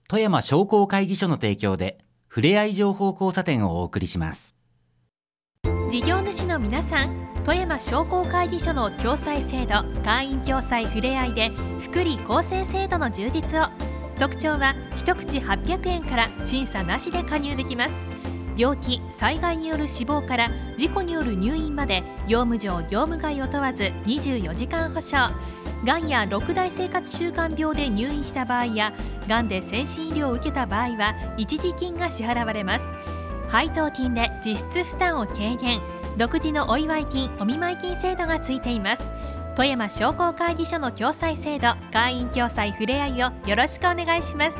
富山商工会議所の提供でふれあい情報交差点をお送りします。 事業主の皆さん、富山商工会議所の共済制度、会員共済ふれあいで福利厚生制度の充実を。特徴は一口800円から審査なしで加入できます。病気・災害による死亡から事故による入院まで業務上業務外を問わず24時間保証。がんや6大生活習慣病で入院した場合やがんで先進医療を受けた場合は一時金が支払われます。配当金で実質負担を軽減。独自のお祝い金・お見舞い金制度がついています。富山商工会議所の共済制度、会員共済ふれあいをよろしくお願いします。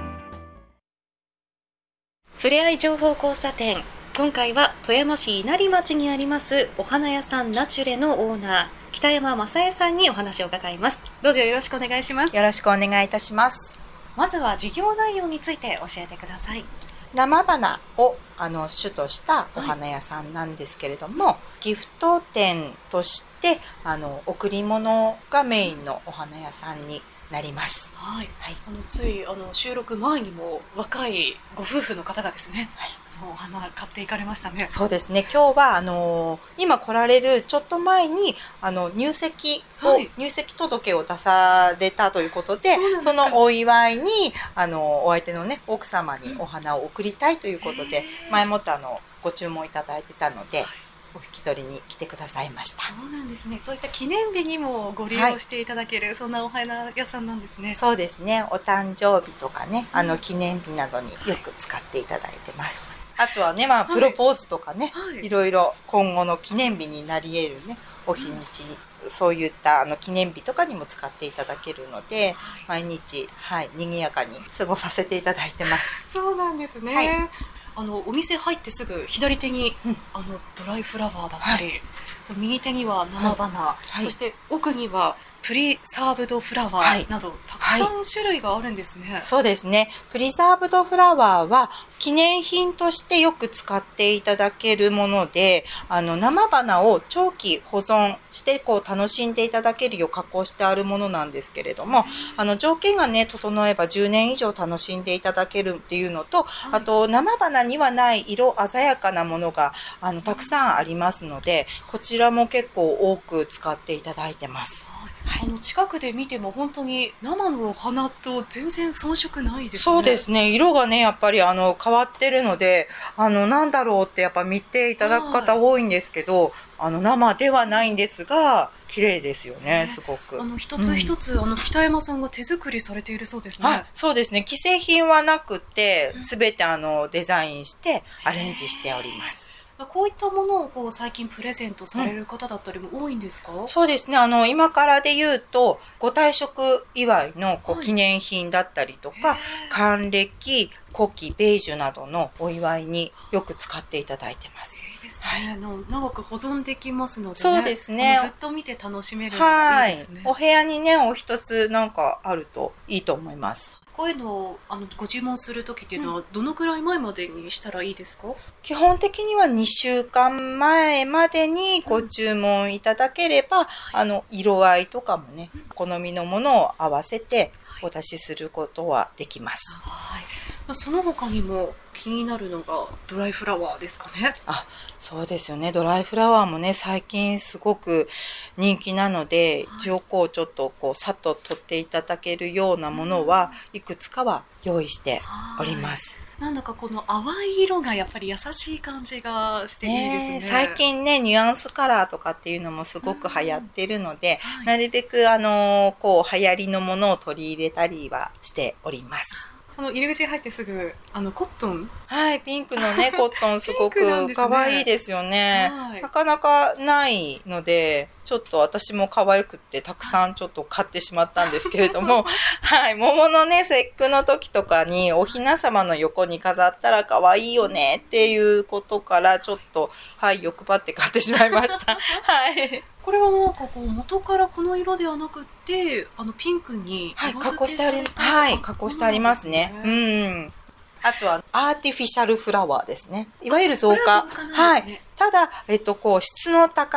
ふれあい情報交差点、今回は富山市稲荷町にありますお花屋さんナチュレのオーナー北山正恵さんにお話を伺います。どうぞよろしくお願いします。 よろしくお願いいたします。 まずは事業内容について教えてください。 生花を主としたお花屋さんなんですけれども、ギフト店として贈り物がメインのお花屋さんになります。 はい、はい、つい収録前にも若いご夫婦の方がですね、はい、お花買っていかれましたね。 そうですね。今日は今来られるちょっと前に入籍届を出されたということで、そのお祝いにお相手のね奥様にお花を贈りたいということで、前もってご注文いただいてたので、お引き取りに来てくださいました。 そうなんですね。そういった記念日にもご利用していただける、はい、そんなお花屋さんなんですね。 そうですね。お誕生日とかね、記念日などによく使っていただいてます。あとはね、プロポーズとかね、はい、いろいろ今後の記念日になり得るね、お日にち、そういった記念日とかにも使っていただけるので、毎日、はい、賑やかに過ごさせていただいてます。 そうなんですね。はい、お店入ってすぐ左手に、ドライフラワーだったり、はい、右手には生花、はい、そして奥にはプリサーブドフラワーなど、たくさん種類があるんですね。 そうですね。プリサーブドフラワーは記念品としてよく使っていただけるもので、生花を長期保存して楽しんでいただけるよう加工してあるものなんですけれども、条件がね整えば10年以上楽しんでいただけるっていうのと、あと生花にはない色鮮やかなものがたくさんありますので、こちらも結構多く使っていただいてます。 はい、近くで見ても本当に生の花と全然遜色ないですね。 そうですね。色がねやっぱり変わってるのでなんだろうってやっぱ見ていただく方多いんですけど、生ではないんですが綺麗ですよね、すごく。 一つ一つ、北山さんが手作りされているそうですね。 そうですね。既製品はなくて全てデザインしてアレンジしております。 こういったものを最近プレゼントされる方だったりも多いんですか？ そうですね。今からで言うとご退職祝いの記念品だったりとか、還暦、古希、米寿などのお祝いによく使っていただいてます。 いいですね。長く保存できますのでね。 そうですね。 ずっと見て楽しめるのがいいですね。 お部屋にねお一つなんかあるといいと思います。 こういうのをご注文するときっていうのはどのくらい前までにしたらいいですか？ 基本的には2週間前までにご注文いただければ、色合いとかもね好みのものを合わせてお出しすることはできます。 はい。その他にも気になるのがドライフラワーですかね。 そうですよね。ドライフラワーもね最近すごく人気なので、一応ちょっとさっと取っていただけるようなものはいくつかは用意しております。 なんだかこの淡い色がやっぱり優しい感じがしていいですね。 最近ねニュアンスカラーとかっていうのもすごく流行ってるので、なるべく流行りのものを取り入れたりはしております。 入り口入ってすぐコットン、 はい、ピンクのねコットンすごく可愛いですよね。なかなかないのでちょっと私も可愛くってたくさんちょっと買ってしまったんですけれどもはい、桃のね節句の時とかにお雛様の横に飾ったら可愛いよねっていうことからちょっと欲張って買ってしまいましたはい。 これはなんか元からこの色ではなくてピンクに加工してあり、加工してありますね。あとはアーティフィシャルフラワーですね。いわゆる造花。はい。ただ質の高い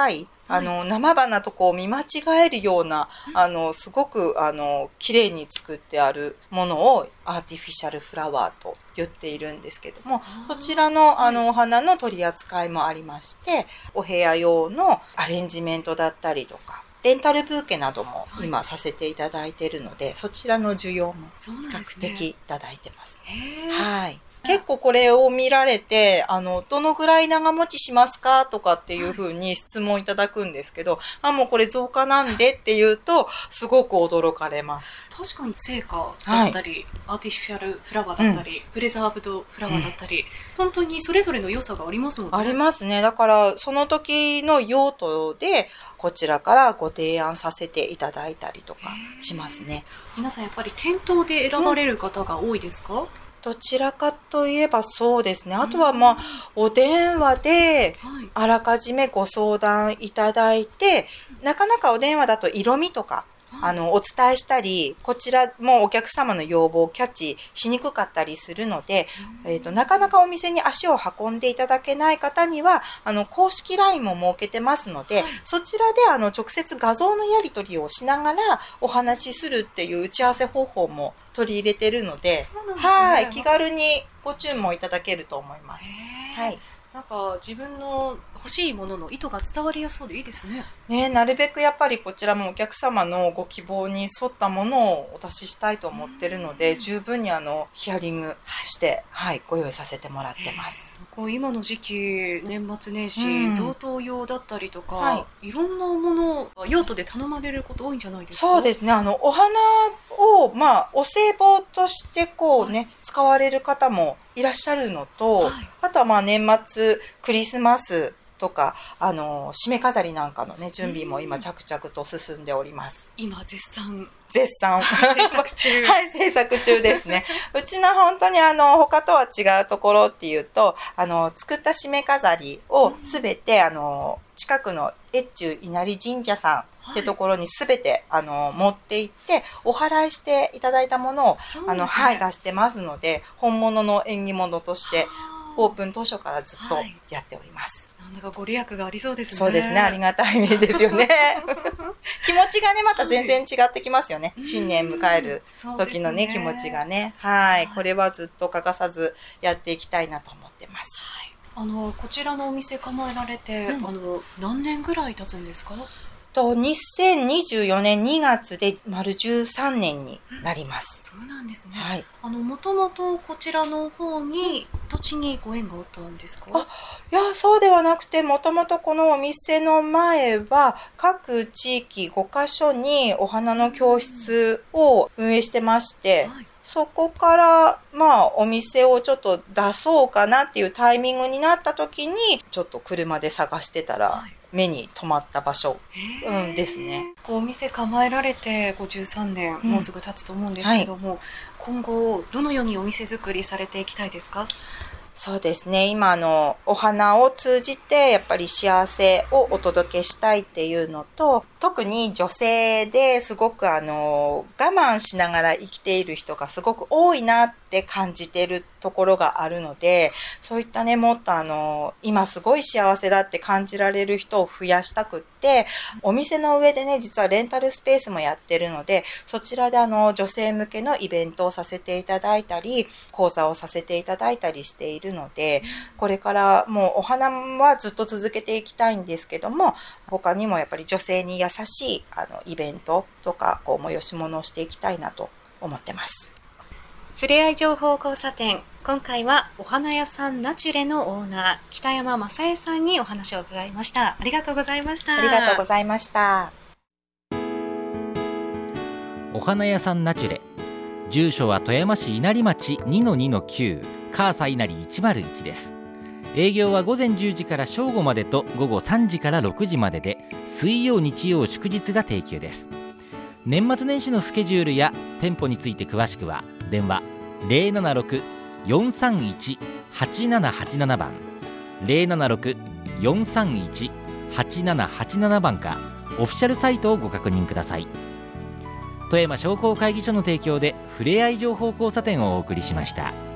生花とこう見間違えるような、すごく綺麗に作ってあるものをアーティフィシャルフラワーと言っているんですけども、そちらのお花の取り扱いもありまして、お部屋用のアレンジメントだったりとか、レンタルブーケなども今させていただいているので、そちらの需要も比較的いただいてますね。はい。結構これを見られて、どのぐらい長持ちしますかとかっていうふうに質問いただくんですけど、もうこれ造花なんでっていうと、すごく驚かれます。 確かに生花だったり、アーティフィシャルフラワーだったり、プレザーブドフラワーだったり、本当にそれぞれの良さがありますもんね。 ありますね。だから、その時の用途で、こちらからご提案させていただいたりとかしますね。 皆さんやっぱり店頭で選ばれる方が多いですか？ どちらかといえばそうですね。あとはお電話であらかじめご相談いただいて、なかなかお電話だと色味とか、お伝えしたり、こちらもお客様の要望をキャッチしにくかったりするので、なかなかお店に足を運んでいただけない方には、公式 LINE も設けてますので、そちらで直接画像のやり取りをしながらお話しするっていう打ち合わせ方法も取り入れてるので、はい、気軽にご注文いただけると思います。はい。 なんか自分の欲しいものの意図が伝わりやすそうでいいですね。 ね、なるべくやっぱりこちらもお客様のご希望に沿ったものをお出ししたいと思ってるので、十分にヒアリングして、はい、ご用意させてもらってます。 今の時期、年末年始、贈答用だったりとか、いろんなもの用途で頼まれること多いんじゃないですか？ そうですね。お花をお歳暮としてこうね、使われる方もいらっしゃるのと、あとは年末クリスマスとか締め飾りなんかのね準備も今着々と進んでおります。 今絶賛制作中はい、制作中ですね。うちの本当に他とは違うところっていうと作った締め飾りをすべて近くの越中稲荷神社さんってところにすべて持って行ってお祓いしていただいたものをはい出してますので、本物の縁起物としてオープン当初からずっとやっております。 なんだかご利益がありそうですね。 そうですね、ありがたいですよね。気持ちがねまた全然違ってきますよね。新年迎える時のね気持ちがね、はい、これはずっと欠かさずやっていきたいなと思ってます。 こちらのお店構えられて、何年ぐらい経つんですか ？2024年2月で丸13年になります。 そうなんですね。 はい。 もともとこちらの方に土地にご縁があったんですか？ いや、そうではなくて、もともとこのお店の前は各地域5カ所にお花の教室を運営してまして、そこからお店をちょっと出そうかなっていうタイミングになった時にちょっと車で探してたら目に留まった場所、ですね。 お店構えられて53年、もうすぐ経つと思うんですけども、今後どのようにお店作りされていきたいですか？ そうですね。今お花を通じてやっぱり幸せをお届けしたいっていうのと、特に女性ですごく我慢しながら生きている人がすごく多いなって感じているところがあるので、そういったね、もっと今すごい幸せだって感じられる人を増やしたくって、お店の上でね、実はレンタルスペースもやってるので、そちらで女性向けのイベントをさせていただいたり、講座をさせていただいたりしているので、これからもうお花はずっと続けていきたいんですけども、他にもやっぱり女性に優しいイベントとか催し物をしていきたいなと思ってます。 ふれあい情報交差点、今回はお花屋さんナチュレのオーナー北山正恵さんにお話を伺いました。ありがとうございました。 ありがとうございました。 お花屋さんナチュレ、住所は富山市稲荷町 2-2-9 カーサ稲荷101です。営業は午前10時から正午までと午後3時から6時までで、水曜日曜祝日が定休です。年末年始のスケジュールや店舗について詳しくは電話 076-431-8787 番 076-431-8787 番かオフィシャルサイトをご確認ください。富山商工会議所の提供でふれあい情報交差点をお送りしました。